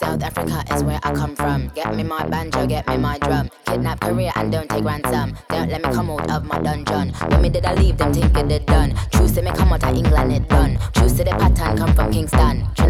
South Africa is where I come from. Get me my banjo, get me my drum. Kidnap Korea and don't take ransom. Don't let me come out of my dungeon. When me did I leave them think it done. Choose to me come out of England it done. Choose to the pattern come from Kingston.